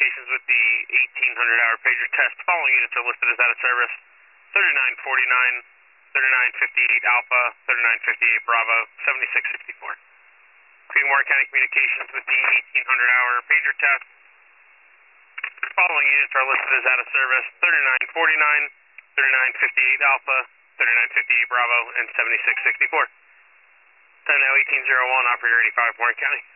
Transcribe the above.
communications with the 1800-hour pager test. Following units are listed as out of service. 3949, 3958 Alpha, 3958 Bravo, 7664. Creekmore County Communications with the 1800-hour pager test. Following units are listed as out of service. 3949, 3958 Alpha, 3958 Bravo, and 7664. Time now 1801, Operator 85, Warren County.